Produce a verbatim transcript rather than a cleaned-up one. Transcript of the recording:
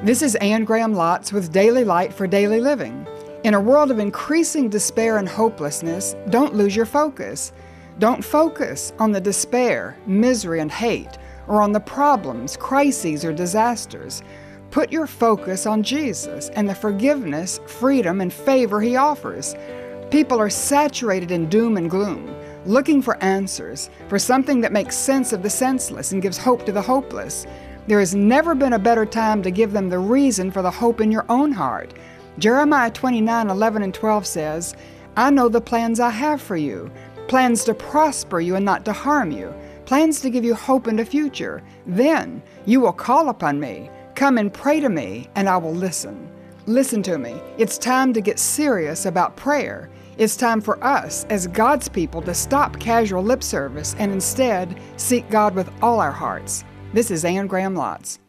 This is Anne Graham Lotz with Daily Light for Daily Living. In a world of increasing despair and hopelessness, don't lose your focus. Don't focus on the despair, misery, and hate, or on the problems, crises, or disasters. Put your focus on Jesus and the forgiveness, freedom, and favor He offers. People are saturated in doom and gloom, looking for answers, for something that makes sense of the senseless and gives hope to the hopeless. There has never been a better time to give them the reason for the hope in your own heart. Jeremiah twenty-nine, eleven and twelve says, "I know the plans I have for you, plans to prosper you and not to harm you, plans to give you hope in the future. Then you will call upon me, come and pray to me, and I will listen." Listen to me. It's time to get serious about prayer. It's time for us, as God's people, to stop casual lip service and instead seek God with all our hearts. This is Anne Graham Lotz.